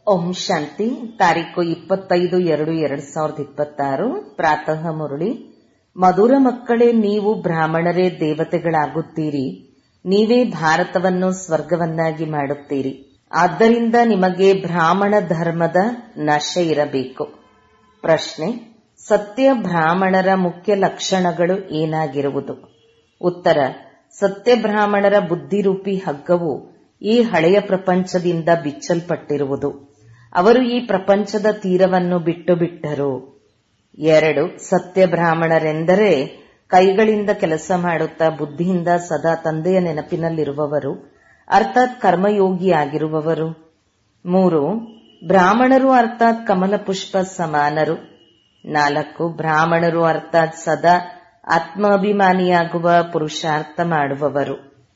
ಓಂ ಶಾಂತಿ. ತಾರೀಕು 25/2/2026. ಪ್ರಾತಃ ಮುರಳಿ. ಮಧುರ ಮಕ್ಕಳೇ, ನೀವು ಬ್ರಾಹ್ಮಣರೇ ದೇವತೆಗಳಾಗುತ್ತೀರಿ. ನೀವೇ ಭಾರತವನ್ನು ಸ್ವರ್ಗವನ್ನಾಗಿ ಮಾಡುತ್ತೀರಿ. ಆದ್ದರಿಂದ ನಿಮಗೆ ಬ್ರಾಹ್ಮಣ ಧರ್ಮದ ನಶೆ ಇರಬೇಕು. ಪ್ರಶ್ನೆ: ಸತ್ಯ ಬ್ರಾಹ್ಮಣರ ಮುಖ್ಯ ಲಕ್ಷಣಗಳು ಏನಾಗಿರುವುದು? ಉತ್ತರ: ಸತ್ಯ ಬ್ರಾಹ್ಮಣರ ಬುದ್ಧಿರೂಪಿ ಹಗ್ಗವು ಈ ಹಳೆಯ ಪ್ರಪಂಚದಿಂದ ಬಿಚ್ಚಲ್ಪಟ್ಟಿರುವುದು. ಅವರು ಈ ಪ್ರಪಂಚದ ತೀರವನ್ನು ಬಿಟ್ಟು ಬಿಟ್ಟರು. 2. ಸತ್ಯ ಬ್ರಾಹ್ಮಣರೆಂದರೆ ಕೈಗಳಿಂದ ಕೆಲಸ ಮಾಡುತ್ತಾ ಬುದ್ಧಿಯಿಂದ ಸದಾ ತಂದೆಯ ನೆನಪಿನಲ್ಲಿರುವವರು, ಅರ್ಥಾತ್ ಕರ್ಮಯೋಗಿಯಾಗಿರುವವರು. 3. ಬ್ರಾಹ್ಮಣರು ಅರ್ಥಾತ್ ಕಮಲ ಪುಷ್ಪ ಸಮಾನರು. 4. ಬ್ರಾಹ್ಮಣರು ಅರ್ಥಾತ್ ಸದಾ ಆತ್ಮಾಭಿಮಾನಿಯಾಗುವ ಪುರುಷಾರ್ಥ ಮಾಡುವವರು.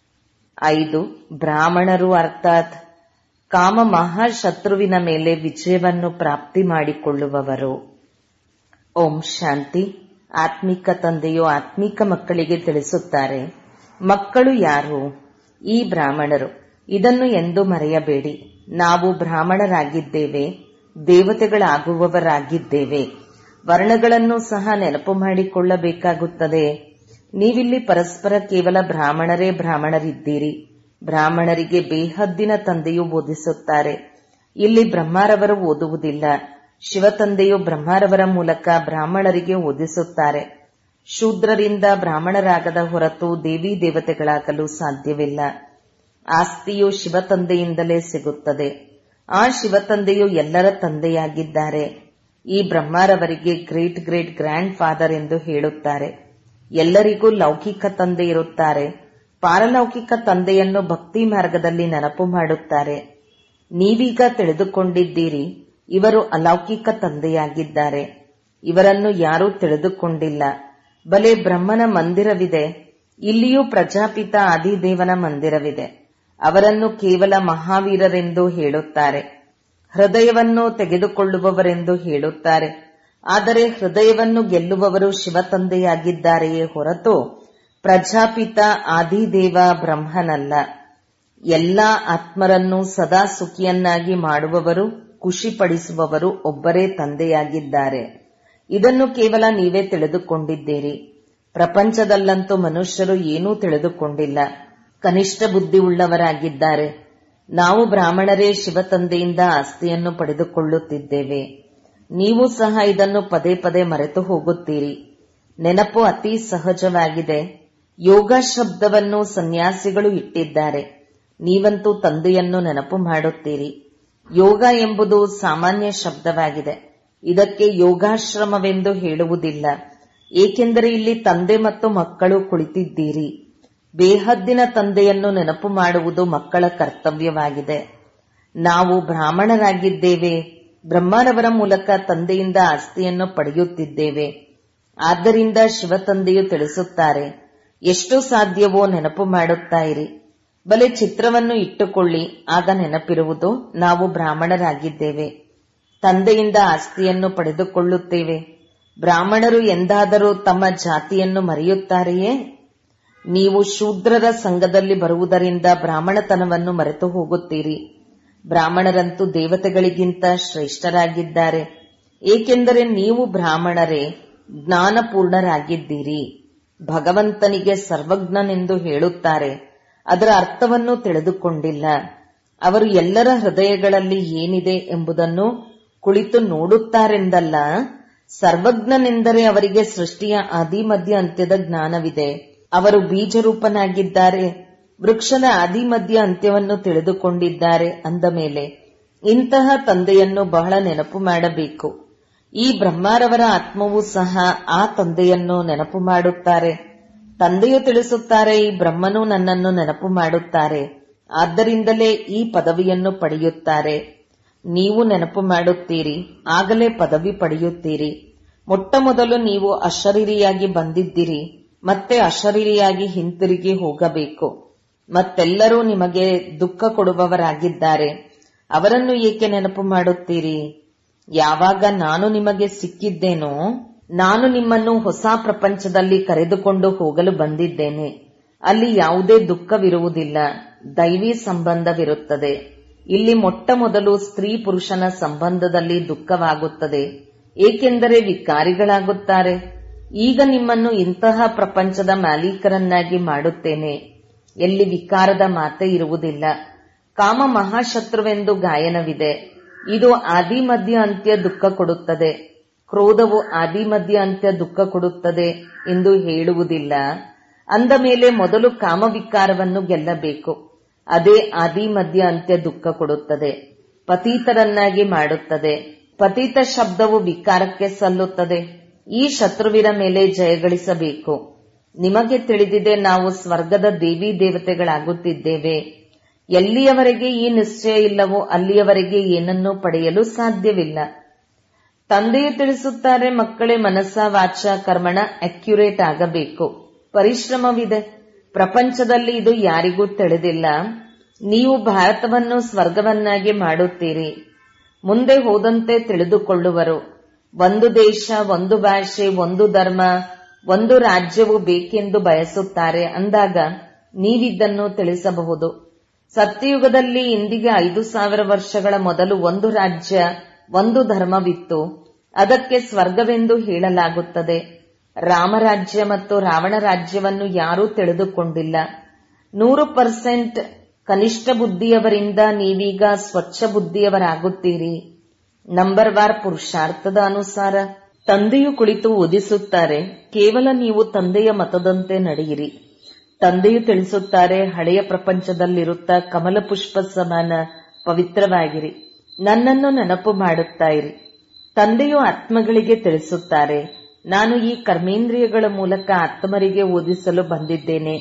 5. ಬ್ರಾಹ್ಮಣರು ಅರ್ಥಾತ್ ಕಾಮ ಮಹಾಶತ್ರುವಿನ ಮೇಲೆ ವಿಜಯವನ್ನು ಪ್ರಾಪ್ತಿ ಮಾಡಿಕೊಳ್ಳುವವರು. ಓಂ ಶಾಂತಿ. ಆತ್ಮಿಕ ತಂದೆಯು ಆತ್ಮಿಕ ಮಕ್ಕಳಿಗೆ ತಿಳಿಸುತ್ತಾರೆ, ಮಕ್ಕಳು ಯಾರು? ಈ ಬ್ರಾಹ್ಮಣರು. ಇದನ್ನು ಎಂದೂ ಮರೆಯಬೇಡಿ. ನಾವು ಬ್ರಾಹ್ಮಣರಾಗಿದ್ದೇವೆ, ದೇವತೆಗಳಾಗುವವರಾಗಿದ್ದೇವೆ. ವರ್ಣಗಳನ್ನು ಸಹ ನೆನಪು ಮಾಡಿಕೊಳ್ಳಬೇಕಾಗುತ್ತದೆ. ನೀವಿಲ್ಲಿ ಪರಸ್ಪರ ಕೇವಲ ಬ್ರಾಹ್ಮಣರೇ ಬ್ರಾಹ್ಮಣರಿದ್ದೀರಿ. ಬ್ರಾಹ್ಮಣರಿಗೆ ಬೇಹದ್ದಿನ ತಂದೆಯು ಬೋಧಿಸುತ್ತಾರೆ. ಇಲ್ಲಿ ಬ್ರಹ್ಮಾರವರು ಓದುವುದಿಲ್ಲ. ಶಿವತಂದೆಯು ಬ್ರಹ್ಮಾರವರ ಮೂಲಕ ಬ್ರಾಹ್ಮಣರಿಗೆ ಓದಿಸುತ್ತಾರೆ. ಶೂದ್ರರಿಂದ ಬ್ರಾಹ್ಮಣರಾಗದ ಹೊರತು ದೇವಿ ದೇವತೆಗಳಾಗಲು ಸಾಧ್ಯವಿಲ್ಲ. ಆಸ್ತಿಯು ಶಿವತಂದೆಯಿಂದಲೇ ಸಿಗುತ್ತದೆ. ಆ ಶಿವತಂದೆಯು ಎಲ್ಲರ ತಂದೆಯಾಗಿದ್ದಾರೆ. ಈ ಬ್ರಹ್ಮಾರವರಿಗೆ ಗ್ರೇಟ್ ಗ್ರೇಟ್ ಗ್ರ್ಯಾಂಡ್ ಫಾದರ್ ಎಂದು ಹೇಳುತ್ತಾರೆ. ಎಲ್ಲರಿಗೂ ಲೌಕಿಕ ತಂದೆ ಇರುತ್ತಾರೆ. ಪಾರಲೌಕಿಕ ತಂದೆಯನ್ನು ಭಕ್ತಿ ಮಾರ್ಗದಲ್ಲಿ ನೆನಪು ಮಾಡುತ್ತಾರೆ. ನೀವೀಗ ತಿಳಿದುಕೊಂಡಿದ್ದೀರಿ, ಇವರು ಅಲೌಕಿಕ ತಂದೆಯಾಗಿದ್ದಾರೆ. ಇವರನ್ನು ಯಾರೂ ತಿಳಿದುಕೊಂಡಿಲ್ಲ. ಬಲೆ ಬ್ರಹ್ಮನ ಮಂದಿರವಿದೆ, ಇಲ್ಲಿಯೂ ಪ್ರಜಾಪಿತ ಆದಿದೇವನ ಮಂದಿರವಿದೆ. ಅವರನ್ನು ಕೇವಲ ಮಹಾವೀರರೆಂದು ಹೇಳುತ್ತಾರೆ. ಹೃದಯವನ್ನು ತೆಗೆದುಕೊಳ್ಳುವವರೆಂದು ಹೇಳುತ್ತಾರೆ. ಆದರೆ ಹೃದಯವನ್ನು ಗೆಲ್ಲುವವರು ಶಿವತಂದೆಯಾಗಿದ್ದಾರೆಯೇ ಹೊರತು ಪ್ರಜಾಪಿತ ಆದಿದೇವ ಬ್ರಹ್ಮನಲ್ಲ. ಎಲ್ಲಾ ಆತ್ಮರನ್ನು ಸದಾ ಸುಖಿಯನ್ನಾಗಿ ಮಾಡುವವರು, ಖುಷಿಪಡಿಸುವವರು ಒಬ್ಬರೇ ತಂದೆಯಾಗಿದ್ದಾರೆ. ಇದನ್ನು ಕೇವಲ ನೀವೇ ತಿಳಿದುಕೊಂಡಿದ್ದೀರಿ. ಪ್ರಪಂಚದಲ್ಲಂತೂ ಮನುಷ್ಯರು ಏನೂ ತಿಳಿದುಕೊಂಡಿಲ್ಲ, ಕನಿಷ್ಠ ಬುದ್ಧಿ ಉಳ್ಳವರಾಗಿದ್ದಾರೆ. ನಾವು ಬ್ರಾಹ್ಮಣರೇ ಶಿವತಂದೆಯಿಂದ ಆಸ್ತಿಯನ್ನು ಪಡೆದುಕೊಳ್ಳುತ್ತಿದ್ದೇವೆ. ನೀವು ಸಹ ಇದನ್ನು ಪದೇ ಪದೇ ಮರೆತು ಹೋಗುತ್ತೀರಿ. ನೆನಪು ಅತಿ ಸಹಜವಾಗಿದೆ. ಯೋಗ ಶಬ್ದವನ್ನು ಸನ್ಯಾಸಿಗಳು ಇಟ್ಟಿದ್ದಾರೆ. ನೀವಂತೂ ತಂದೆಯನ್ನು ನೆನಪು ಮಾಡುತ್ತೀರಿ. ಯೋಗ ಎಂಬುದು ಸಾಮಾನ್ಯ ಶಬ್ದವಾಗಿದೆ. ಇದಕ್ಕೆ ಯೋಗಾಶ್ರಮವೆಂದು ಹೇಳುವುದಿಲ್ಲ. ಏಕೆಂದರೆ ಇಲ್ಲಿ ತಂದೆ ಮತ್ತು ಮಕ್ಕಳು ಕುಳಿತಿದ್ದೀರಿ. ಬೇಹದ್ದಿನ ತಂದೆಯನ್ನು ನೆನಪು ಮಾಡುವುದು ಮಕ್ಕಳ ಕರ್ತವ್ಯವಾಗಿದೆ. ನಾವು ಬ್ರಾಹ್ಮಣರಾಗಿದ್ದೇವೆ. ಬ್ರಹ್ಮರವರ ಮೂಲಕ ತಂದೆಯಿಂದ ಆಸ್ತಿಯನ್ನು ಪಡೆಯುತ್ತಿದ್ದೇವೆ. ಆದ್ದರಿಂದ ಶಿವತಂದೆಯು ತಿಳಿಸುತ್ತಾರೆ, ಎಷ್ಟು ಸಾಧ್ಯವೋ ನೆನಪು ಮಾಡುತ್ತಾ ಇರಿ. ಬಲೆ ಚಿತ್ರವನ್ನು ಇಟ್ಟುಕೊಳ್ಳಿ, ಆಗ ನೆನಪಿರುವುದು, ನಾವು ಬ್ರಾಹ್ಮಣರಾಗಿದ್ದೇವೆ, ತಂದೆಯಿಂದ ಆಸ್ತಿಯನ್ನು ಪಡೆದುಕೊಳ್ಳುತ್ತೇವೆ. ಬ್ರಾಹ್ಮಣರು ಎಂದಾದರೂ ತಮ್ಮ ಜಾತಿಯನ್ನು ಮರೆಯುತ್ತಾರೆಯೇ? ನೀವು ಶೂದ್ರರ ಸಂಘದಲ್ಲಿ ಬರುವುದರಿಂದ ಬ್ರಾಹ್ಮಣತನವನ್ನು ಮರೆತು ಹೋಗುತ್ತೀರಿ. ಬ್ರಾಹ್ಮಣರಂತೂ ದೇವತೆಗಳಿಗಿಂತ ಶ್ರೇಷ್ಠರಾಗಿದ್ದಾರೆ. ಏಕೆಂದರೆ ನೀವು ಬ್ರಾಹ್ಮಣರೇ ಜ್ಞಾನಪೂರ್ಣರಾಗಿದ್ದೀರಿ. ಭಗವಂತನಿಗೆ ಸರ್ವಜ್ಞನೆಂದು ಹೇಳುತ್ತಾರೆ. ಅದರ ಅರ್ಥವನ್ನು ತಿಳಿದುಕೊಂಡಿಲ್ಲ. ಅವರು ಎಲ್ಲರ ಹೃದಯಗಳಲ್ಲಿ ಏನಿದೆ ಎಂಬುದನ್ನು ಕುಳಿತು ನೋಡುತ್ತಾರೆಂದಲ್ಲ. ಸರ್ವಜ್ಞನೆಂದರೆ ಅವರಿಗೆ ಸೃಷ್ಟಿಯ ಆದಿ ಮಧ್ಯ ಅಂತ್ಯದ ಜ್ಞಾನವಿದೆ. ಅವರು ಬೀಜರೂಪನಾಗಿದ್ದಾರೆ. ವೃಕ್ಷದ ಆದಿ ಮಧ್ಯ ಅಂತ್ಯವನ್ನು ತಿಳಿದುಕೊಂಡಿದ್ದಾರೆ. ಅಂದ ಮೇಲೆ ಇಂತಹ ತಂದೆಯನ್ನು ಬಹಳ ನೆನಪು ಮಾಡಬೇಕು. ಈ ಬ್ರಹ್ಮಾರವರ ಆತ್ಮವೂ ಸಹ ಆ ತಂದೆಯನ್ನು ನೆನಪು ಮಾಡುತ್ತಾರೆ. ತಂದೆಯು ತಿಳಿಸುತ್ತಾರೆ, ಈ ಬ್ರಹ್ಮನು ನನ್ನನ್ನು ನೆನಪು ಮಾಡುತ್ತಾರೆ. ಆದ್ದರಿಂದಲೇ ಈ ಪದವಿಯನ್ನು ಪಡೆಯುತ್ತಾರೆ. ನೀವು ನೆನಪು ಮಾಡುತ್ತೀರಿ, ಆಗಲೇ ಪದವಿ ಪಡೆಯುತ್ತೀರಿ. ಮೊಟ್ಟ ಮೊದಲು ನೀವು ಅಶರೀರಿಯಾಗಿ ಬಂದಿದ್ದೀರಿ, ಮತ್ತೆ ಅಶರೀರಿಯಾಗಿ ಹಿಂತಿರುಗಿ ಹೋಗಬೇಕು. ಮತ್ತೆಲ್ಲರೂ ನಿಮಗೆ ದುಃಖ ಕೊಡುವವರಾಗಿದ್ದಾರೆ. ಅವರನ್ನು ಏಕೆ ನೆನಪು ಮಾಡುತ್ತೀರಿ? ಯಾವಾಗ ನಾನು ನಿಮಗೆ ಸಿಕ್ಕಿದ್ದೇನೋ, ನಾನು ನಿಮ್ಮನ್ನು ಹೊಸ ಪ್ರಪಂಚದಲ್ಲಿ ಕರೆದುಕೊಂಡು ಹೋಗಲು ಬಂದಿದ್ದೇನೆ. ಅಲ್ಲಿ ಯಾವುದೇ ದುಃಖವಿರುವುದಿಲ್ಲ, ದೈವಿ ಸಂಬಂಧವಿರುತ್ತದೆ. ಇಲ್ಲಿ ಮೊಟ್ಟ ಮೊದಲು ಸ್ತ್ರೀ ಪುರುಷನ ಸಂಬಂಧದಲ್ಲಿ ದುಃಖವಾಗುತ್ತದೆ, ಏಕೆಂದರೆ ವಿಕಾರಿಗಳಾಗುತ್ತಾರೆ. ಈಗ ನಿಮ್ಮನ್ನು ಇಂತಹ ಪ್ರಪಂಚದ ಮಾಲೀಕರನ್ನಾಗಿ ಮಾಡುತ್ತೇನೆ, ಎಲ್ಲಿ ವಿಕಾರದ ಮಾತೆ ಇರುವುದಿಲ್ಲ. ಕಾಮ ಮಹಾಶತ್ರುವೆಂದು ಗಾಯನವಿದೆ. ಇದು ಆದಿ ಮಧ್ಯ ಅಂತ್ಯ ದುಃಖ ಕೊಡುತ್ತದೆ. ಕ್ರೋಧವು ಆದಿ ಮಧ್ಯ ಅಂತ್ಯ ದುಃಖ ಕೊಡುತ್ತದೆ ಎಂದು ಹೇಳುವುದಿಲ್ಲ. ಅಂದ ಮೇಲೆ ಮೊದಲು ಕಾಮವಿಕಾರವನ್ನು ಗೆಲ್ಲಬೇಕು. ಅದೇ ಆದಿ ಮಧ್ಯ ಅಂತ್ಯ ದುಃಖ ಕೊಡುತ್ತದೆ, ಪತೀತರನ್ನಾಗಿ ಮಾಡುತ್ತದೆ. ಪತೀತ ಶಬ್ದವು ವಿಕಾರಕ್ಕೆ ಸಲ್ಲುತ್ತದೆ. ಈ ಶತ್ರುವಿನ ಮೇಲೆ ಜಯಗಳಿಸಬೇಕು. ನಿಮಗೆ ತಿಳಿದಿದೆ, ನಾವು ಸ್ವರ್ಗದ ದೇವಿ ದೇವತೆಗಳಾಗುತ್ತಿದ್ದೇವೆ. ಎಲ್ಲಿಯವರೆಗೆ ಈ ನಿಶ್ಚಯ ಇಲ್ಲವೋ ಅಲ್ಲಿಯವರೆಗೆ ಏನನ್ನೂ ಪಡೆಯಲು ಸಾಧ್ಯವಿಲ್ಲ. ತಂದೆಯು ತಿಳಿಸುತ್ತಾರೆ, ಮಕ್ಕಳೇ, ಮನಸ್ಸ ವಾಚ ಕರ್ಮಣ ಅಕ್ಯುರೇಟ್ ಆಗಬೇಕು. ಪರಿಶ್ರಮವಿದೆ. ಪ್ರಪಂಚದಲ್ಲಿ ಇದು ಯಾರಿಗೂ ತಿಳಿದಿಲ್ಲ. ನೀವು ಭಾರತವನ್ನು ಸ್ವರ್ಗವನ್ನಾಗಿ ಮಾಡುತ್ತೀರಿ. ಮುಂದೆ ಹೋದಂತೆ ತಿಳಿದುಕೊಳ್ಳುವರು. ಒಂದು ದೇಶ, ಒಂದು ಭಾಷೆ, ಒಂದು ಧರ್ಮ, ಒಂದು ರಾಜ್ಯವು ಬೇಕೆಂದು ಬಯಸುತ್ತಾರೆ. ಅಂದಾಗ ನೀವಿದ್ದನ್ನು ತಿಳಿಸಬಹುದು. ಸತ್ಯಯುಗದಲ್ಲಿ ಇಂದಿಗೆ 5000 ವರ್ಷಗಳ ಮೊದಲು ಒಂದು ರಾಜ್ಯ, ಒಂದು ಧರ್ಮವಿತ್ತು. ಅದಕ್ಕೆ ಸ್ವರ್ಗವೆಂದು ಹೇಳಲಾಗುತ್ತದೆ. ರಾಮರಾಜ್ಯ ಮತ್ತು ರಾವಣ ರಾಜ್ಯವನ್ನು ಯಾರೂ ತಿಳಿದುಕೊಂಡಿಲ್ಲ. 100% ಕನಿಷ್ಠ ಬುದ್ಧಿಯವರಿಂದ ನೀವೀಗ ಸ್ವಚ್ಛ ಬುದ್ಧಿಯವರಾಗುತ್ತೀರಿ. ನಂಬರ್ವಾರ್ ಪುರುಷಾರ್ಥದ ಅನುಸಾರ ತಂದೆಯು ಕುಳಿತು ಓದಿಸುತ್ತಾರೆ, ಕೇವಲ ನೀವು ತಂದೆಯ ಮತದಂತೆ ನಡೆಯಿರಿ. ತಂದೆಯು ತಿಳಿಸುತ್ತಾರೆ, ಹಳೆಯ ಪ್ರಪಂಚದಲ್ಲಿರುತ್ತಾ ಕಮಲ ಪುಷ್ಪ ಸಮಾನ ಪವಿತ್ರವಾಗಿರಿ. ನನ್ನನ್ನು ನೆನಪು ಮಾಡುತ್ತಾ ಇರಿ. ತಂದೆಯು ಆತ್ಮಗಳಿಗೆ ತಿಳಿಸುತ್ತಾರೆ, ನಾನು ಈ ಕರ್ಮೇಂದ್ರಿಯಗಳ ಮೂಲಕ ಆತ್ಮರಿಗೆ ಓದಿಸಲು ಬಂದಿದ್ದೇನೆ.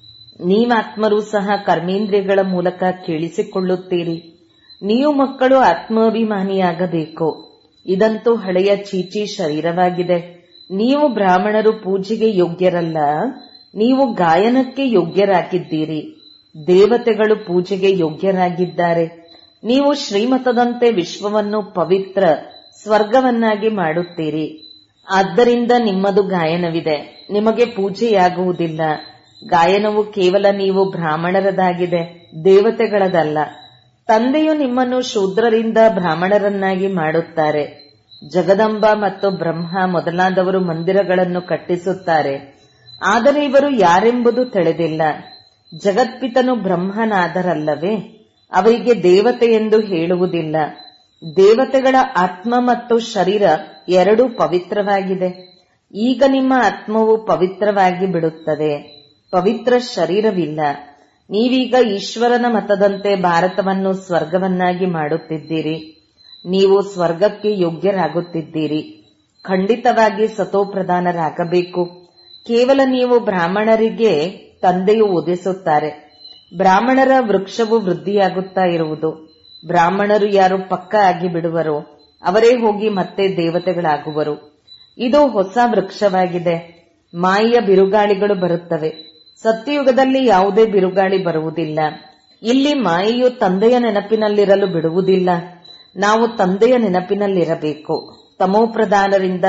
ನೀವಾತ್ಮರೂ ಸಹ ಕರ್ಮೇಂದ್ರಿಯಗಳ ಮೂಲಕ ಕೇಳಿಸಿಕೊಳ್ಳುತ್ತೀರಿ. ನೀವು ಮಕ್ಕಳು ಆತ್ಮಾಭಿಮಾನಿಯಾಗಬೇಕು. ಇದಂತೂ ಹಳೆಯ ಚೀಚಿ ಶರೀರವಾಗಿದೆ. ನೀವು ಬ್ರಾಹ್ಮಣರು ಪೂಜೆಗೆ ಯೋಗ್ಯರಲ್ಲ, ನೀವು ಗಾಯನಕ್ಕೆ ಯೋಗ್ಯರಾಗಿದ್ದೀರಿ. ದೇವತೆಗಳು ಪೂಜೆಗೆ ಯೋಗ್ಯರಾಗಿದ್ದಾರೆ. ನೀವು ಶ್ರೀಮತದಂತೆ ವಿಶ್ವವನ್ನು ಪವಿತ್ರ ಸ್ವರ್ಗವನ್ನಾಗಿ ಮಾಡುತ್ತೀರಿ. ಆದ್ದರಿಂದ ನಿಮ್ಮದು ಗಾಯನವಿದೆ. ನಿಮಗೆ ಪೂಜೆಯಾಗುವುದಿಲ್ಲ. ಗಾಯನವು ಕೇವಲ ನೀವು ಬ್ರಾಹ್ಮಣರದಾಗಿದೆ, ದೇವತೆಗಳದಲ್ಲ. ತಂದೆಯು ನಿಮ್ಮನ್ನು ಶೂದ್ರರಿಂದ ಬ್ರಾಹ್ಮಣರನ್ನಾಗಿ ಮಾಡುತ್ತಾರೆ. ಜಗದಂಬ ಮತ್ತು ಬ್ರಹ್ಮ ಮೊದಲಾದವರು ಮಂದಿರಗಳನ್ನು ಕಟ್ಟಿಸುತ್ತಾರೆ. ಆದರೆ ಇವರು ಯಾರೆಂಬುದು ತಿಳಿದಿಲ್ಲ. ಜಗತ್ಪಿತನು ಬ್ರಹ್ಮನಾದರಲ್ಲವೇ, ಅವರಿಗೆ ದೇವತೆ ಎಂದು ಹೇಳುವುದಿಲ್ಲ. ದೇವತೆಗಳ ಆತ್ಮ ಮತ್ತು ಶರೀರ ಎರಡೂ ಪವಿತ್ರವಾಗಿದೆ. ಈಗ ನಿಮ್ಮ ಆತ್ಮವು ಪವಿತ್ರವಾಗಿ ಬಿಡುತ್ತದೆ. ಪವಿತ್ರ ಶರೀರವಿಲ್ಲ. ನೀವೀಗ ಈಶ್ವರನ ಮತದಂತೆ ಭಾರತವನ್ನು ಸ್ವರ್ಗವನ್ನಾಗಿ ಮಾಡುತ್ತಿದ್ದೀರಿ. ನೀವು ಸ್ವರ್ಗಕ್ಕೆ ಯೋಗ್ಯರಾಗುತ್ತಿದ್ದೀರಿ. ಖಂಡಿತವಾಗಿ ಸತೋಪ್ರಧಾನರಾಗಬೇಕು. ಕೇವಲ ನೀವು ಬ್ರಾಹ್ಮಣರಿಗೆ ತಂದೆಯು ಓದಿಸುತ್ತಾರೆ. ಬ್ರಾಹ್ಮಣರ ವೃಕ್ಷವು ವೃದ್ಧಿಯಾಗುತ್ತಾ ಇರುವುದು. ಬ್ರಾಹ್ಮಣರು ಯಾರು ಪಕ್ಕ ಆಗಿ ಬಿಡುವರೋ ಅವರೇ ಹೋಗಿ ಮತ್ತೆ ದೇವತೆಗಳಾಗುವರು. ಇದು ಹೊಸ ವೃಕ್ಷವಾಗಿದೆ. ಮಾಯೆಯ ಬಿರುಗಾಳಿಗಳು ಬರುತ್ತವೆ. ಸತ್ಯಯುಗದಲ್ಲಿ ಯಾವುದೇ ಬಿರುಗಾಳಿ ಬರುವುದಿಲ್ಲ. ಇಲ್ಲಿ ಮಾಯೆಯು ತಂದೆಯ ನೆನಪಿನಲ್ಲಿರಲು ಬಿಡುವುದಿಲ್ಲ. ನಾವು ತಂದೆಯ ನೆನಪಿನಲ್ಲಿರಬೇಕು. ತಮೋಪ್ರಧಾನರಿಂದ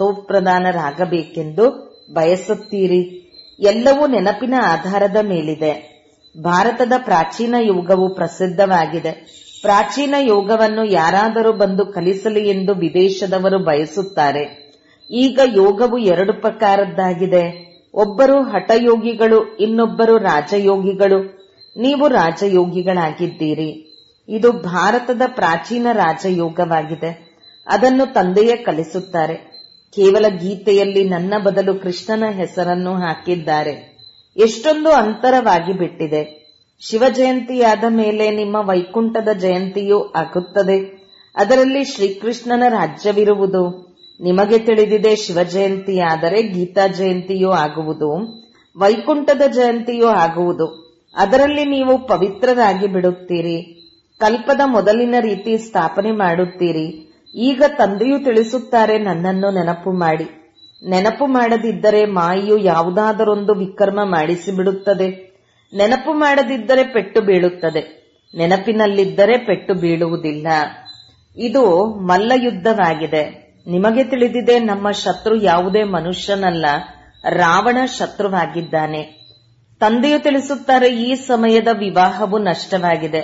ಸತೋಪ್ರಧಾನರಾಗಬೇಕೆಂದು ಬಯಸುತ್ತೀರಿ. ಎಲ್ಲವೂ ನೆನಪಿನ ಆಧಾರದ ಮೇಲಿದೆ. ಭಾರತದ ಪ್ರಾಚೀನ ಯೋಗವು ಪ್ರಸಿದ್ಧವಾಗಿದೆ. ಪ್ರಾಚೀನ ಯೋಗವನ್ನು ಯಾರಾದರೂ ಬಂದು ಕಲಿಸಲಿ ಎಂದು ವಿದೇಶದವರು ಬಯಸುತ್ತಾರೆ. ಈಗ ಯೋಗವು 2 ಪ್ರಕಾರದ್ದಾಗಿದೆ. ಒಬ್ಬರು ಹಠಯೋಗಿಗಳು, ಇನ್ನೊಬ್ಬರು ರಾಜಯೋಗಿಗಳು. ನೀವು ರಾಜಯೋಗಿಗಳಾಗಿದ್ದೀರಿ. ಇದು ಭಾರತದ ಪ್ರಾಚೀನ ರಾಜಯೋಗವಾಗಿದೆ. ಅದನ್ನು ತಂದೆಯೇ ಕಲಿಸುತ್ತಾರೆ. ಕೇವಲ ಗೀತೆಯಲ್ಲಿ ನನ್ನ ಬದಲು ಕೃಷ್ಣನ ಹೆಸರನ್ನು ಹಾಕಿದ್ದಾರೆ. ಎಷ್ಟೊಂದು ಅಂತರವಾಗಿ ಬಿಟ್ಟಿದೆ. ಶಿವ ಜಯಂತಿಯಾದ ಮೇಲೆ ನಿಮ್ಮ ವೈಕುಂಠದ ಜಯಂತಿಯೂ ಆಗುತ್ತದೆ. ಅದರಲ್ಲಿ ಶ್ರೀಕೃಷ್ಣನ ರಾಜ್ಯವಿರುವುದು. ನಿಮಗೆ ತಿಳಿದಿದೆ, ಶಿವ ಜಯಂತಿಯಾದರೆ ಗೀತಾ ಜಯಂತಿಯೂ ಆಗುವುದು, ವೈಕುಂಠದ ಜಯಂತಿಯೂ ಆಗುವುದು. ಅದರಲ್ಲಿ ನೀವು ಪವಿತ್ರರಾಗಿ ಬಿಡುತ್ತೀರಿ. ಕಲ್ಪದ ಮೊದಲಿನ ರೀತಿ ಸ್ಥಾಪನೆ ಮಾಡುತ್ತೀರಿ. ಈಗ ತಂದೆಯು ತಿಳಿಸುತ್ತಾರೆ, ನನ್ನನ್ನು ನೆನಪು ಮಾಡಿ. ನೆನಪು ಮಾಡದಿದ್ದರೆ ಮಾಯೆಯು ಯಾವುದಾದರೊಂದು ವಿಕರ್ಮ ಮಾಡಿಸಿಬಿಡುತ್ತದೆ. ನೆನಪು ಮಾಡದಿದ್ದರೆ ಪೆಟ್ಟು ಬೀಳುತ್ತದೆ. ನೆನಪಿನಲ್ಲಿದ್ದರೆ ಪೆಟ್ಟು ಬೀಳುವುದಿಲ್ಲ. ಇದು ಮಲ್ಲಯುದ್ಧವಾಗಿದೆ. ನಿಮಗೆ ತಿಳಿದಿದೆ, ನಮ್ಮ ಶತ್ರು ಯಾವುದೇ ಮನುಷ್ಯನಲ್ಲ, ರಾವಣ ಶತ್ರುವಾಗಿದ್ದಾನೆ. ತಂದೆಯು ತಿಳಿಸುತ್ತಾರೆ, ಈ ಸಮಯದ ವಿವಾಹವು ನಷ್ಟವಾಗಿದೆ.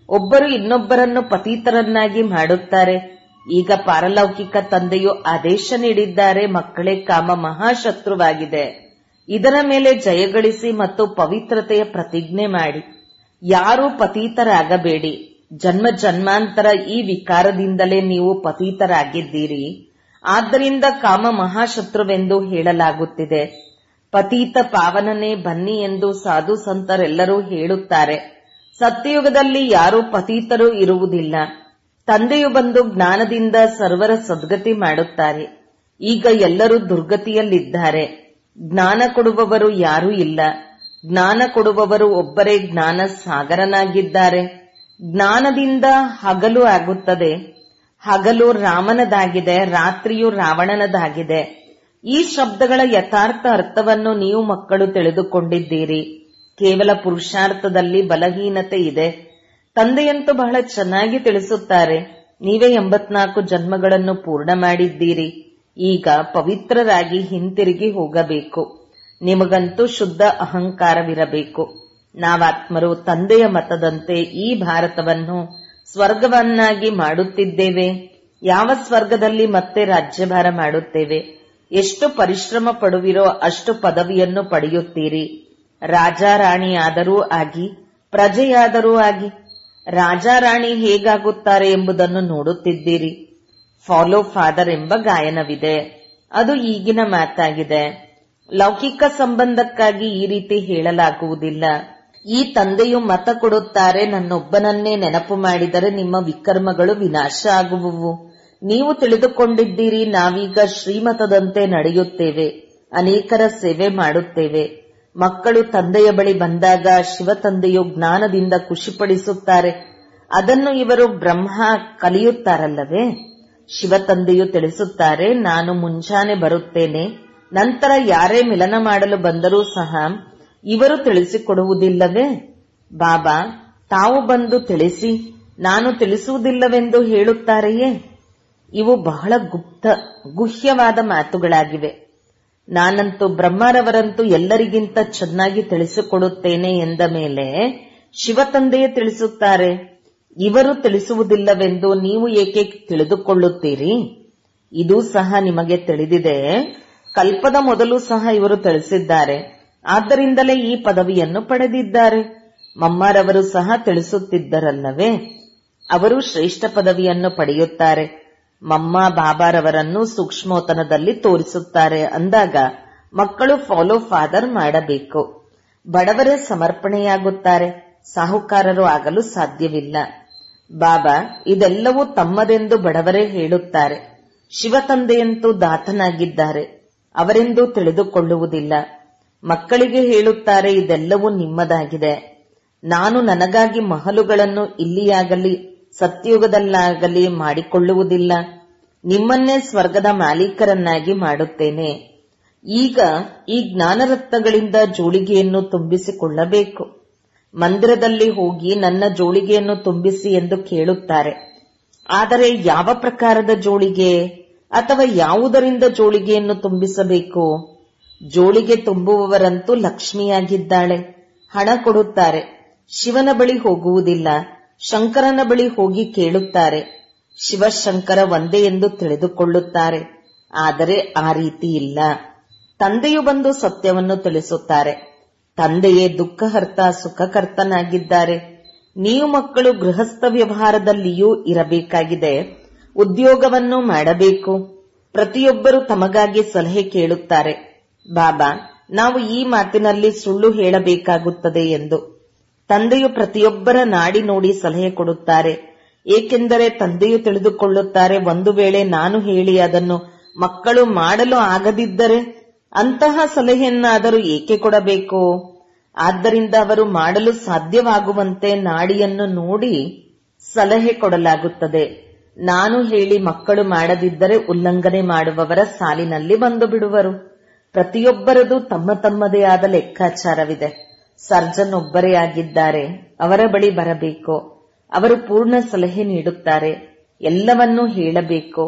ಒಬ್ಬರು ಇನ್ನೊಬ್ಬರನ್ನು ಪತೀತರನ್ನಾಗಿ ಮಾಡುತ್ತಾರೆ. ಈಗ ಪಾರಲೌಕಿಕ ತಂದೆಯು ಆದೇಶ ನೀಡಿದ್ದಾರೆ, ಮಕ್ಕಳೇ, ಕಾಮ ಮಹಾಶತ್ರುವಾಗಿದೆ. ಇದರ ಮೇಲೆ ಜಯಗಳಿಸಿ ಮತ್ತು ಪವಿತ್ರತೆಯ ಪ್ರತಿಜ್ಞೆ ಮಾಡಿ. ಯಾರೂ ಪತೀತರಾಗಬೇಡಿ. ಜನ್ಮ ಜನ್ಮಾಂತರ ಈ ವಿಕಾರದಿಂದಲೇ ನೀವು ಪತೀತರಾಗಿದ್ದೀರಿ. ಆದ್ದರಿಂದ ಕಾಮ ಮಹಾಶತ್ರುವೆಂದು ಹೇಳಲಾಗುತ್ತಿದೆ. ಪತೀತ ಪಾವನನೇ ಬನ್ನಿ ಎಂದು ಸಾಧು ಸಂತರೆಲ್ಲರೂ ಹೇಳುತ್ತಾರೆ. ಸತ್ಯಯುಗದಲ್ಲಿ ಯಾರೂ ಪತೀತರು ಇರುವುದಿಲ್ಲ. ತಂದೆಯು ಬಂದು ಜ್ಞಾನದಿಂದ ಸರ್ವರ ಸದ್ಗತಿ ಮಾಡುತ್ತಾರೆ. ಈಗ ಎಲ್ಲರೂ ದುರ್ಗತಿಯಲ್ಲಿದ್ದಾರೆ. ಜ್ಞಾನ ಕೊಡುವವರು ಯಾರೂ ಇಲ್ಲ. ಜ್ಞಾನ ಕೊಡುವವರು ಒಬ್ಬರೇ ಜ್ಞಾನ ಸಾಗರನಾಗಿದ್ದಾರೆ. ಜ್ಞಾನದಿಂದ ಹಗಲು ಆಗುತ್ತದೆ. ಹಗಲು ರಾಮನದಾಗಿದೆ, ರಾತ್ರಿಯು ರಾವಣನದಾಗಿದೆ. ಈ ಶಬ್ದಗಳ ಯಥಾರ್ಥ ಅರ್ಥವನ್ನು ನೀವು ಮಕ್ಕಳು ತಿಳಿದುಕೊಂಡಿದ್ದೀರಿ. ಕೇವಲ ಪುರುಷಾರ್ಥದಲ್ಲಿ ಬಲಹೀನತೆ ಇದೆ. ತಂದೆಯಂತೂ ಬಹಳ ಚೆನ್ನಾಗಿ ತಿಳಿಸುತ್ತಾರೆ. ನೀವೇ 84 ಜನ್ಮಗಳನ್ನು ಪೂರ್ಣ ಮಾಡಿದ್ದೀರಿ. ಈಗ ಪವಿತ್ರರಾಗಿ ಹಿಂತಿರುಗಿ ಹೋಗಬೇಕು. ನಿಮಗಂತೂ ಶುದ್ಧ ಅಹಂಕಾರವಿರಬೇಕು. ನಾವಾತ್ಮರು ತಂದೆಯ ಮತದಂತೆ ಈ ಭಾರತವನ್ನು ಸ್ವರ್ಗವನ್ನಾಗಿ ಮಾಡುತ್ತಿದ್ದೇವೆ. ಯಾವ ಸ್ವರ್ಗದಲ್ಲಿ ಮತ್ತೆ ರಾಜ್ಯಭಾರ ಮಾಡುತ್ತೇವೆ. ಎಷ್ಟು ಪರಿಶ್ರಮ ಪಡುವಿರೋ ಅಷ್ಟು ಪದವಿಯನ್ನು ಪಡೆಯುತ್ತೀರಿ. ರಾಜಾರಾಣಿಯಾದರೂ ಆಗಿ, ಪ್ರಜೆಯಾದರೂ ಆಗಿ. ರಾಜಾರಾಣಿ ಹೇಗಾಗುತ್ತಾರೆ ಎಂಬುದನ್ನು ನೋಡುತ್ತಿದ್ದೀರಿ. ಫಾಲೋ ಫಾದರ್ ಎಂಬ ಗಾಯನವಿದೆ. ಅದು ಈಗಿನ ಮಾತಾಗಿದೆ. ಲೌಕಿಕ ಸಂಬಂಧಕ್ಕಾಗಿ ಈ ರೀತಿ ಹೇಳಲಾಗುವುದಿಲ್ಲ. ಈ ತಂದೆಯು ಮತ ಕೊಡುತ್ತಾರೆ, ನನ್ನೊಬ್ಬನನ್ನೇ ನೆನಪು ಮಾಡಿದರೆ ನಿಮ್ಮ ವಿಕರ್ಮಗಳು ವಿನಾಶ ಆಗುವುವು. ನೀವು ತಿಳಿದುಕೊಂಡಿದ್ದೀರಿ, ನಾವೀಗ ಶ್ರೀಮತದಂತೆ ನಡೆಯುತ್ತೇವೆ, ಅನೇಕರ ಸೇವೆ ಮಾಡುತ್ತೇವೆ. ಮಕ್ಕಳು ತಂದೆಯ ಬಳಿ ಬಂದಾಗ ಶಿವ ತಂದೆಯು ಜ್ಞಾನದಿಂದ ಖುಷಿಪಡಿಸುತ್ತಾರೆ. ಅದನ್ನು ಇವರು ಬ್ರಹ್ಮ ಕಲಿಯುತ್ತಾರಲ್ಲವೇ. ಶಿವ ತಂದೆಯು ತಿಳಿಸುತ್ತಾರೆ, ನಾನು ಮುಂಜಾನೆ ಬರುತ್ತೇನೆ. ನಂತರ ಯಾರೇ ಮಿಲನ ಮಾಡಲು ಬಂದರೂ ಸಹ ಇವರು ತಿಳಿಸಿಕೊಡುವುದಿಲ್ಲವೇ. ಬಾಬಾ ತಾವು ಬಂದು ತಿಳಿಸಿ, ನಾನು ತಿಳಿಸುವುದಿಲ್ಲವೆಂದು ಹೇಳುತ್ತಾರೆಯೇ. ಇವು ಬಹಳ ಗುಹ್ಯವಾದ ಮಾತುಗಳಾಗಿವೆ. ನಾನಂತೂ ಬ್ರಹ್ಮರವರಂತೂ ಎಲ್ಲರಿಗಿಂತ ಚೆನ್ನಾಗಿ ತಿಳಿಸಿಕೊಡುತ್ತೇನೆ ಎಂದ ಮೇಲೆ ಶಿವ ತಂದೆಯೇ ತಿಳಿಸುತ್ತಾರೆ. ಇವರು ತಿಳಿಸುವುದಿಲ್ಲವೆಂದು ನೀವು ಏಕೆ ತಿಳಿದುಕೊಳ್ಳುತ್ತೀರಿ. ಇದೂ ಸಹ ನಿಮಗೆ ತಿಳಿದಿದೆ. ಕಲ್ಪದ ಮೊದಲು ಸಹ ಇವರು ತಿಳಿಸಿದ್ದಾರೆ. ಆದ್ದರಿಂದಲೇ ಈ ಪದವಿಯನ್ನು ಪಡೆದಿದ್ದಾರೆ. ಮಮ್ಮಾರವರು ಸಹ ತಿಳಿಸುತ್ತಿದ್ದರಲ್ಲವೇ. ಅವರು ಶ್ರೇಷ್ಠ ಪದವಿಯನ್ನು ಪಡೆಯುತ್ತಾರೆ. ಮಮ್ಮ ಬಾಬಾರವರನ್ನು ಸೂಕ್ಷ್ಮೋತನದಲ್ಲಿ ತೋರಿಸುತ್ತಾರೆ. ಅಂದಾಗ ಮಕ್ಕಳು ಫಾಲೋ ಫಾದರ್ ಮಾಡಬೇಕು. ಬಡವರೇ ಸಮರ್ಪಣೆಯಾಗುತ್ತಾರೆ, ಸಾಹುಕಾರರು ಆಗಲು ಸಾಧ್ಯವಿಲ್ಲ. ಬಾಬಾ ಇದೆಲ್ಲವೂ ತಮ್ಮದೆಂದು ಬಡವರೇ ಹೇಳುತ್ತಾರೆ. ಶಿವ ತಂದೆಯಂತೂ ದಾತನಾಗಿದ್ದಾರೆ, ಅವರೆಂದೂ ತಿಳಿದುಕೊಳ್ಳುವುದಿಲ್ಲ. ಮಕ್ಕಳಿಗೆ ಹೇಳುತ್ತಾರೆ, ಇದೆಲ್ಲವೂ ನಿಮ್ಮದಾಗಿದೆ. ನಾನು ನನಗಾಗಿ ಮಹಲುಗಳನ್ನು ಇಲ್ಲಿಯಾಗಲಿ ಸತ್ಯುಗದಲ್ಲಾಗಲಿ ಮಾಡಿಕೊಳ್ಳುವುದಿಲ್ಲ. ನಿಮ್ಮನ್ನೇ ಸ್ವರ್ಗದ ಮಾಲೀಕರನ್ನಾಗಿ ಮಾಡುತ್ತೇನೆ. ಈಗ ಈ ಜ್ಞಾನರತ್ನಗಳಿಂದ ಜೋಳಿಗೆಯನ್ನು ತುಂಬಿಸಿಕೊಳ್ಳಬೇಕು. ಮಂದಿರದಲ್ಲಿ ಹೋಗಿ ನನ್ನ ಜೋಳಿಗೆಯನ್ನು ತುಂಬಿಸಿ ಎಂದು ಕೇಳುತ್ತಾರೆ. ಆದರೆ ಯಾವ ಪ್ರಕಾರದ ಜೋಳಿಗೆ ಅಥವಾ ಯಾವುದರಿಂದ ಜೋಳಿಗೆಯನ್ನು ತುಂಬಿಸಬೇಕು. ಜೋಳಿಗೆ ತುಂಬುವವರಂತೂ ಲಕ್ಷ್ಮಿಯಾಗಿದ್ದಾಳೆ, ಹಣ ಕೊಡುತ್ತಾರೆ. ಶಿವನ ಬಳಿ ಹೋಗುವುದಿಲ್ಲ, ಶಂಕರನ ಬಳಿ ಹೋಗಿ ಕೇಳುತ್ತಾರೆ. ಶಿವಶಂಕರ ಒಂದೇ ಎಂದು ತಿಳಿದುಕೊಳ್ಳುತ್ತಾರೆ. ಆದರೆ ಆ ರೀತಿ ಇಲ್ಲ. ತಂದೆಯು ಬಂದು ಸತ್ಯವನ್ನು ತಿಳಿಸುತ್ತಾರೆ. ತಂದೆಯೇ ದುಃಖಹರ್ತ ಸುಖಕರ್ತನಾಗಿದ್ದಾರೆ. ನೀವು ಮಕ್ಕಳು ಗೃಹಸ್ಥ ವ್ಯವಹಾರದಲ್ಲಿಯೂ ಇರಬೇಕಾಗಿದೆ, ಉದ್ಯೋಗವನ್ನು ಮಾಡಬೇಕು. ಪ್ರತಿಯೊಬ್ಬರು ತಮಗಾಗಿ ಸಲಹೆ ಕೇಳುತ್ತಾರೆ. ಬಾಬಾ ನಾವು ಈ ಮಾತಿನಲ್ಲಿ ಸುಳ್ಳು ಹೇಳಬೇಕಾಗುತ್ತದೆ ಎಂದು. ತಂದೆಯು ಪ್ರತಿಯೊಬ್ಬರ ನಾಡಿ ನೋಡಿ ಸಲಹೆ ಕೊಡುತ್ತಾರೆ. ಏಕೆಂದರೆ ತಂದೆಯು ತಿಳಿದುಕೊಳ್ಳುತ್ತಾರೆ, ಒಂದು ವೇಳೆ ನಾನು ಹೇಳಿ ಅದನ್ನು ಮಕ್ಕಳು ಮಾಡಲು ಆಗದಿದ್ದರೆ ಅಂತಹ ಸಲಹೆಯನ್ನಾದರೂ ಏಕೆ ಕೊಡಬೇಕು. ಆದ್ದರಿಂದ ಅವರು ಮಾಡಲು ಸಾಧ್ಯವಾಗುವಂತೆ ನಾಡಿಯನ್ನು ನೋಡಿ ಸಲಹೆ ಕೊಡಲಾಗುತ್ತದೆ. ನಾನು ಹೇಳಿ ಮಕ್ಕಳು ಮಾಡದಿದ್ದರೆ ಉಲ್ಲಂಘನೆ ಮಾಡುವವರ ಸಾಲಿನಲ್ಲಿ ಬಂದು ಬಿಡುವರು. ಪ್ರತಿಯೊಬ್ಬರದು ತಮ್ಮ ತಮ್ಮದೇ ಆದ ಲೆಕ್ಕಾಚಾರವಿದೆ. ಸರ್ಜನ್ ಒಬ್ಬರೇ ಆಗಿದ್ದಾರೆ, ಅವರ ಬಳಿ ಬರಬೇಕು. ಅವರು ಪೂರ್ಣ ಸಲಹೆ ನೀಡುತ್ತಾರೆ, ಎಲ್ಲವನ್ನೂ ಹೇಳಬೇಕು.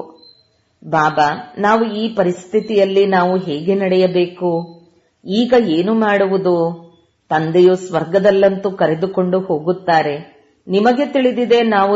ಬಾಬಾ ನಾವು ಈ ಪರಿಸ್ಥಿತಿಯಲ್ಲಿ ನಾವು ಹೇಗೆ ನಡೆಯಬೇಕು, ಈಗ ಏನು ಮಾಡುವುದು. ತಂದೆಯು ಸ್ವರ್ಗದಲ್ಲಂತೂ ಕರೆದುಕೊಂಡು ಹೋಗುತ್ತಾರೆ. ನಿಮಗೆ ತಿಳಿದಿದೆ ನಾವು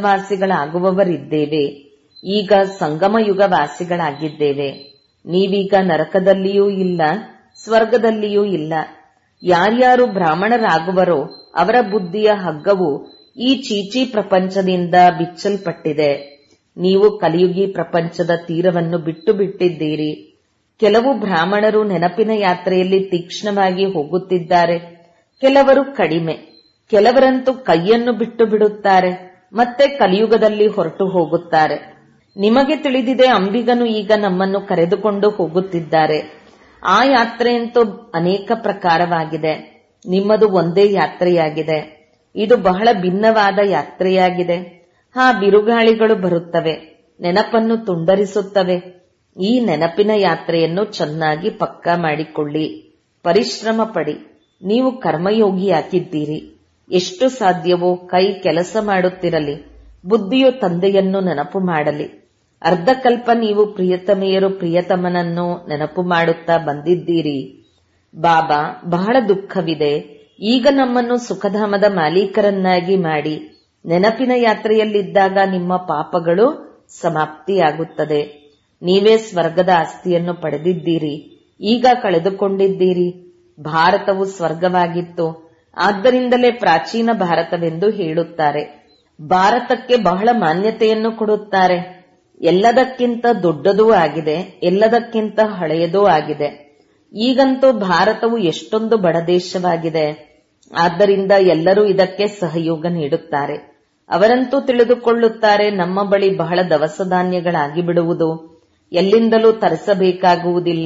ಸ್ವರ್ಗವಾಸಿಗಳಾಗುವವರಿದ್ದೇವೆ. ಈಗ ಸಂಗಮ ಯುಗ ವಾಸಿಗಳಾಗಿದ್ದೇವೆ. ನೀವೀಗ ನರಕದಲ್ಲಿಯೂ ಇಲ್ಲ, ಸ್ವರ್ಗದಲ್ಲಿಯೂ ಇಲ್ಲ. ಯಾರ್ಯಾರು ಬ್ರಾಹ್ಮಣರಾಗುವರೋ ಅವರ ಬುದ್ಧಿಯ ಹಗ್ಗವು ಈ ಚೀಚಿ ಪ್ರಪಂಚದಿಂದ ಬಿಚ್ಚಲ್ಪಟ್ಟಿದೆ. ನೀವು ಕಲಿಯುಗಿ ಪ್ರಪಂಚದ ತೀರವನ್ನು ಬಿಟ್ಟು ಬಿಟ್ಟಿದ್ದೀರಿ. ಕೆಲವು ಬ್ರಾಹ್ಮಣರು ನೆನಪಿನ ಯಾತ್ರೆಯಲ್ಲಿ ತೀಕ್ಷ್ಣವಾಗಿ ಹೋಗುತ್ತಿದ್ದಾರೆ, ಕೆಲವರು ಕಡಿಮೆ. ಕೆಲವರಂತೂ ಕೈಯನ್ನು ಬಿಟ್ಟು ಬಿಡುತ್ತಾರೆ, ಮತ್ತೆ ಕಲಿಯುಗದಲ್ಲಿ ಹೊರಟು ಹೋಗುತ್ತಾರೆ. ನಿಮಗೆ ತಿಳಿದಿದೆ ಅಂಬಿಗನು ಈಗ ನಮ್ಮನ್ನು ಕರೆದುಕೊಂಡು ಹೋಗುತ್ತಿದ್ದಾರೆ. ಆ ಯಾತ್ರೆಯಂತೂ ಅನೇಕ ಪ್ರಕಾರವಾಗಿದೆ. ನಿಮ್ಮದು ಒಂದೇ ಯಾತ್ರೆಯಾಗಿದೆ. ಇದು ಬಹಳ ಭಿನ್ನವಾದ ಯಾತ್ರೆಯಾಗಿದೆ. ಬಿರುಗಾಳಿಗಳು ಬರುತ್ತವೆ, ನೆನಪನ್ನು ತುಂಡರಿಸುತ್ತವೆ. ಈ ನೆನಪಿನ ಯಾತ್ರೆಯನ್ನು ಚೆನ್ನಾಗಿ ಪಕ್ಕಾ ಮಾಡಿಕೊಳ್ಳಿ. ಪರಿಶ್ರಮ ಪಡಿ. ನೀವು ಕರ್ಮಯೋಗಿಯಾಗಿದ್ದೀರಿ. ಎಷ್ಟು ಸಾಧ್ಯವೋ ಕೈ ಕೆಲಸ ಮಾಡುತ್ತಿರಲಿ. ಬುದ್ಧಿಯು ತಂದೆಯನ್ನು ನೆನಪು ಮಾಡಲಿ. ಅರ್ಧಕಲ್ಪ ನೀವು ಪ್ರಿಯತಮೆಯರು ಪ್ರಿಯತಮನನ್ನು ನೆನಪು ಮಾಡುತ್ತಾ ಬಂದಿದ್ದೀರಿ. ಬಾಬಾ, ಬಹಳ ದುಃಖವಿದೆ. ಈಗ ನಮ್ಮನ್ನು ಸುಖಧಾಮದ ಮಾಲೀಕರನ್ನಾಗಿ ಮಾಡಿ. ನೆನಪಿನ ಯಾತ್ರೆಯಲ್ಲಿದ್ದಾಗ ನಿಮ್ಮ ಪಾಪಗಳು ಸಮಾಪ್ತಿಯಾಗುತ್ತದೆ. ನೀವೇ ಸ್ವರ್ಗದ ಆಸ್ತಿಯನ್ನು ಪಡೆದಿದ್ದೀರಿ, ಈಗ ಕಳೆದುಕೊಂಡಿದ್ದೀರಿ. ಭಾರತವು ಸ್ವರ್ಗವಾಗಿತ್ತು, ಆದ್ದರಿಂದಲೇ ಪ್ರಾಚೀನ ಭಾರತವೆಂದು ಹೇಳುತ್ತಾರೆ. ಭಾರತಕ್ಕೆ ಬಹಳ ಮಾನ್ಯತೆಯನ್ನು ಕೊಡುತ್ತಾರೆ. ಎಲ್ಲದಕ್ಕಿಂತ ದೊಡ್ಡದೂ ಆಗಿದೆ, ಎಲ್ಲದಕ್ಕಿಂತ ಹಳೆಯದೂ ಆಗಿದೆ. ಈಗಂತೂ ಭಾರತವು ಎಷ್ಟೊಂದು ಬಡ ದೇಶವಾಗಿದೆ. ಆದ್ದರಿಂದ ಎಲ್ಲರೂ ಇದಕ್ಕೆ ಸಹಯೋಗ ನೀಡುತ್ತಾರೆ. ಅವರಂತೂ ತಿಳಿದುಕೊಳ್ಳುತ್ತಾರೆ, ನಮ್ಮ ಬಳಿ ಬಹಳ ದವಸ ಧಾನ್ಯಗಳಾಗಿ ಬಿಡುವುದು, ಎಲ್ಲಿಂದಲೂ ತರಿಸಬೇಕಾಗುವುದಿಲ್ಲ.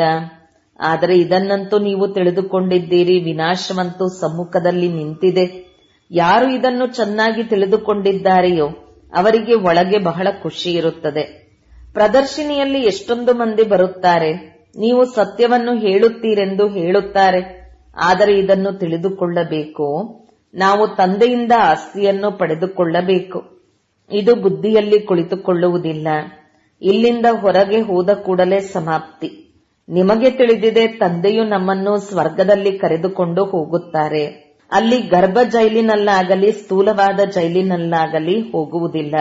ಆದರೆ ಇದನ್ನಂತೂ ನೀವು ತಿಳಿದುಕೊಂಡಿದ್ದೀರಿ, ವಿನಾಶವಂತೂ ಸಮ್ಮುಖದಲ್ಲಿ ನಿಂತಿದೆ. ಯಾರು ಇದನ್ನು ಚೆನ್ನಾಗಿ ತಿಳಿದುಕೊಂಡಿದ್ದಾರೆಯೋ ಅವರಿಗೆ ಒಳಗೆ ಬಹಳ ಖುಷಿ ಇರುತ್ತದೆ. ಪ್ರದರ್ಶಿನಿಯಲ್ಲಿ ಎಷ್ಟೊಂದು ಮಂದಿ ಬರುತ್ತಾರೆ. ನೀವು ಸತ್ಯವನ್ನು ಹೇಳುತ್ತೀರೆಂದು ಹೇಳುತ್ತಾರೆ. ಆದರೆ ಇದನ್ನು ತಿಳಿದುಕೊಳ್ಳಬೇಕು, ನಾವು ತಂದೆಯಿಂದ ಆಸ್ತಿಯನ್ನು ಪಡೆದುಕೊಳ್ಳಬೇಕು. ಇದು ಬುದ್ಧಿಯಲ್ಲಿ ಕುಳಿತುಕೊಳ್ಳುವುದಿಲ್ಲ. ಇಲ್ಲಿಂದ ಹೊರಗೆ ಹೋದ ಕೂಡಲೇ ಸಮಾಪ್ತಿ. ನಿಮಗೆ ತಿಳಿದಿದೆ, ತಂದೆಯು ನಮ್ಮನ್ನು ಸ್ವರ್ಗದಲ್ಲಿ ಕರೆದುಕೊಂಡು ಹೋಗುತ್ತಾರೆ. ಅಲ್ಲಿ ಗರ್ಭ ಜೈಲಿನಲ್ಲಾಗಲಿ ಸ್ಥೂಲವಾದ ಜೈಲಿನಲ್ಲಾಗಲಿ ಹೋಗುವುದಿಲ್ಲ.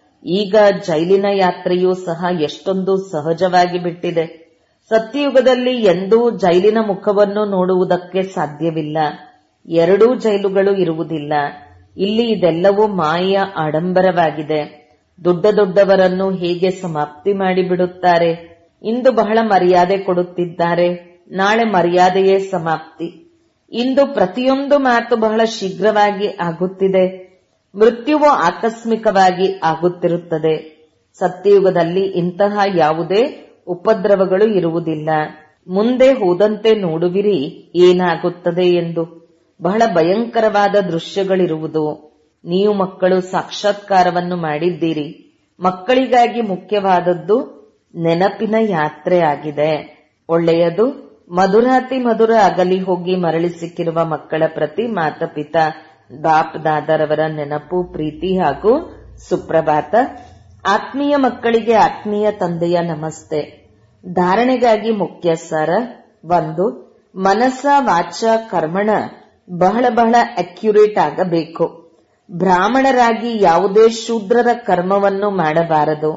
ಈಗ ಜೈಲಿನ ಯಾತ್ರೆಯೂ ಸಹ ಎಷ್ಟೊಂದು ಸಹಜವಾಗಿ ಬಿಟ್ಟಿದೆ. ಸತ್ಯಯುಗದಲ್ಲಿ ಎಂದೂ ಜೈಲಿನ ಮುಖವನ್ನು ನೋಡುವುದಕ್ಕೆ ಸಾಧ್ಯವಿಲ್ಲ. ಎರಡೂ ಜೈಲುಗಳು ಇರುವುದಿಲ್ಲ. ಇಲ್ಲಿ ಇದೆಲ್ಲವೂ ಮಾಯೆಯ ಆಡಂಬರವಾಗಿದೆ. ದೊಡ್ಡ ದೊಡ್ಡವರನ್ನು ಹೇಗೆ ಸಮಾಪ್ತಿ ಮಾಡಿಬಿಡುತ್ತಾರೆ. ಇಂದು ಬಹಳ ಮರ್ಯಾದೆ ಕೊಡುತ್ತಿದ್ದಾರೆ, ನಾಳೆ ಮರ್ಯಾದೆಯೇ ಸಮಾಪ್ತಿ. ಇಂದು ಪ್ರತಿಯೊಂದು ಮಾತು ಬಹಳ ಶೀಘ್ರವಾಗಿ ಆಗುತ್ತಿದೆ. ಮೃತ್ಯುವು ಆಕಸ್ಮಿಕವಾಗಿ ಆಗುತ್ತಿರುತ್ತದೆ. ಸತ್ಯಯುಗದಲ್ಲಿ ಇಂತಹ ಯಾವುದೇ ಉಪದ್ರವಗಳು ಇರುವುದಿಲ್ಲ. ಮುಂದೆ ಹೋದಂತೆ ನೋಡುವಿರಿ ಏನಾಗುತ್ತದೆ ಎಂದು. ಬಹಳ ಭಯಂಕರವಾದ ದೃಶ್ಯಗಳಿರುವುದು. ನೀವು ಮಕ್ಕಳು ಸಾಕ್ಷಾತ್ಕಾರವನ್ನು ಮಾಡಿದ್ದೀರಿ. ಮಕ್ಕಳಿಗಾಗಿ ಮುಖ್ಯವಾದದ್ದು ನೆನಪಿನ ಯಾತ್ರೆ ಆಗಿದೆ. ಒಳ್ಳೆಯದು. ಮಧುರಾತಿ ಮಧುರ ಅಗಲಿ ಹೋಗಿ ಮರಳಿ ಸಿಕ್ಕಿರುವ ಮಕ್ಕಳ ಪ್ರತಿ ಮಾತಾಪಿತಾ ಬಾಪ್ ದಾದರವರ ನೆನಪು, ಪ್ರೀತಿ ಹಾಗೂ ಸುಪ್ರಭಾತ. ಆತ್ಮೀಯ ಮಕ್ಕಳಿಗೆ ಆತ್ಮೀಯ ತಂದೆಯ ನಮಸ್ತೆ. ಧಾರಣೆಗಾಗಿ ಮುಖ್ಯ ಸಾರ. 1. ಮನಸ ವಾಚ ಕರ್ಮಣ ಬಹಳ ಬಹಳ ಅಕ್ಯುರೇಟ್ ಆಗಬೇಕು. ಬ್ರಾಹ್ಮಣರಾಗಿ ಯಾವುದೇ ಶೂದ್ರರ ಕರ್ಮವನ್ನು ಮಾಡಬಾರದು.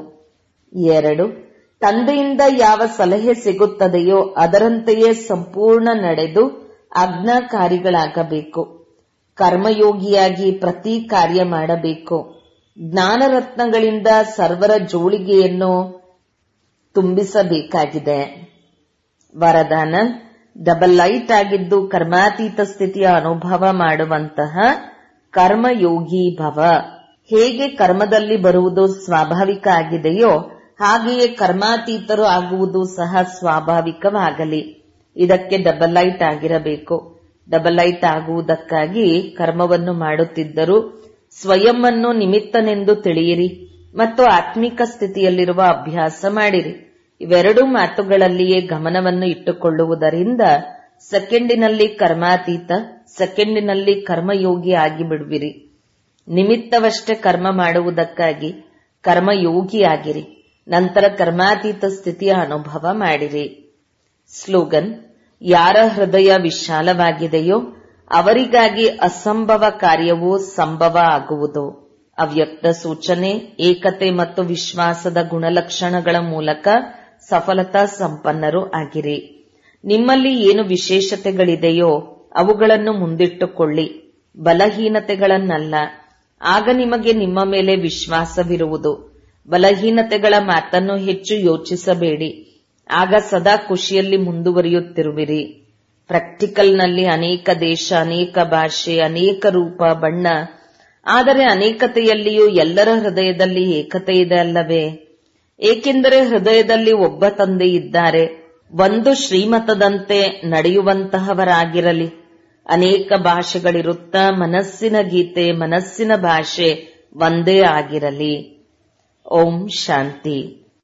2. ತಂದೆಯಿಂದ ಯಾವ ಸಲಹೆ ಸಿಗುತ್ತದೆಯೋ ಅದರಂತೆಯೇ ಸಂಪೂರ್ಣ ನಡೆದು ಆಜ್ಞಾಕಾರಿಗಳಾಗಬೇಕು. ಕರ್ಮಯೋಗಿಯಾಗಿ ಪ್ರತಿ ಕಾರ್ಯ ಮಾಡಬೇಕು. ಜ್ಞಾನರತ್ನಗಳಿಂದ ಸರ್ವರ ಜೋಳಿಗೆಯನ್ನು ತುಂಬಿಸಬೇಕಾಗಿದೆ. ವರದಾನ: ಡಬಲ್ ಲೈಟ್ ಆಗಿದ್ದು ಕರ್ಮಾತೀತ ಸ್ಥಿತಿಯ ಅನುಭವ ಮಾಡುವಂತಹ ಕರ್ಮಯೋಗಿ ಭವ. ಹೇಗೆ ಕರ್ಮದಲ್ಲಿ ಬರುವುದು ಸ್ವಾಭಾವಿಕ ಆಗಿದೆಯೋ ಹಾಗೆಯೇ ಕರ್ಮಾತೀತರು ಆಗುವುದು ಸಹ ಸ್ವಾಭಾವಿಕವಾಗಲಿ. ಇದಕ್ಕೆ ಡಬಲ್ ಲೈಟ್ ಆಗಿರಬೇಕು. ಡಬಲ್ ಲೈಟ್ ಆಗುವುದಕ್ಕಾಗಿ ಕರ್ಮವನ್ನು ಮಾಡುತ್ತಿದ್ದರೂ ಸ್ವಯಂವನ್ನು ನಿಮಿತ್ತನೆಂದು ತಿಳಿಯಿರಿ ಮತ್ತು ಆತ್ಮಿಕ ಸ್ಥಿತಿಯಲ್ಲಿರುವ ಅಭ್ಯಾಸ ಮಾಡಿರಿ. ಇವೆರಡೂ ಮಾತುಗಳಲ್ಲಿಯೇ ಗಮನವನ್ನು ಇಟ್ಟುಕೊಳ್ಳುವುದರಿಂದ ಸೆಕೆಂಡಿನಲ್ಲಿ ಕರ್ಮಾತೀತ, ಸೆಕೆಂಡಿನಲ್ಲಿ ಕರ್ಮಯೋಗಿ ಆಗಿಬಿಡುವಿರಿ. ನಿಮಿತ್ತವಷ್ಟೇ ಕರ್ಮ ಮಾಡುವುದಕ್ಕಾಗಿ ಕರ್ಮಯೋಗಿಯಾಗಿರಿ. ನಂತರ ಕರ್ಮಾತೀತ ಸ್ಥಿತಿಯ ಅನುಭವ ಮಾಡಿರಿ. ಸ್ಲೋಗನ್: ಯಾರ ಹೃದಯ ವಿಶಾಲವಾಗಿದೆಯೋ ಅವರಿಗಾಗಿ ಅಸಂಭವ ಕಾರ್ಯವೂ ಸಂಭವ ಆಗುವುದು. ಅವ್ಯಕ್ತ ಸೂಚನೆ, ಏಕತೆ ಮತ್ತು ವಿಶ್ವಾಸದ ಗುಣಲಕ್ಷಣಗಳ ಮೂಲಕ ಸಫಲತಾ ಸಂಪನ್ನರು ಆಗಿರಿ. ನಿಮ್ಮಲ್ಲಿ ಏನು ವಿಶೇಷತೆಗಳಿದೆಯೋ ಅವುಗಳನ್ನು ಮುಂದಿಟ್ಟುಕೊಳ್ಳಿ, ಬಲಹೀನತೆಗಳನ್ನಲ್ಲ. ಆಗ ನಿಮಗೆ ನಿಮ್ಮ ಮೇಲೆ ವಿಶ್ವಾಸವಿರುವುದು. ಬಲಹೀನತೆಗಳ ಮಾತನ್ನು ಹೆಚ್ಚು ಯೋಚಿಸಬೇಡಿ. ಆಗ ಸದಾ ಖುಷಿಯಲ್ಲಿ ಮುಂದುವರಿಯುತ್ತಿರುವಿರಿ. ಪ್ರಾಕ್ಟಿಕಲ್ನಲ್ಲಿ ಅನೇಕ ದೇಶ, ಅನೇಕ ಭಾಷೆ, ಅನೇಕ ರೂಪ, ಬಣ್ಣ, ಆದರೆ ಅನೇಕತೆಯಲ್ಲಿಯೂ ಎಲ್ಲರ ಹೃದಯದಲ್ಲಿ ಏಕತೆ ಇದೆ ಅಲ್ಲವೇ? ಏಕೆಂದರೆ ಹೃದಯದಲ್ಲಿ ಒಬ್ಬ ತಂದೆ ಇದ್ದಾರೆ. ಒಂದು ಶ್ರೀಮತದಂತೆ ನಡೆಯುವಂತಹವರಾಗಿರಲಿ. ಅನೇಕ ಭಾಷೆಗಳಿರುತ್ತಾ ಮನಸ್ಸಿನ ಗೀತೆ, ಮನಸ್ಸಿನ ಭಾಷೆ ಒಂದೇ ಆಗಿರಲಿ. ಓಂ ಶಾಂತಿ.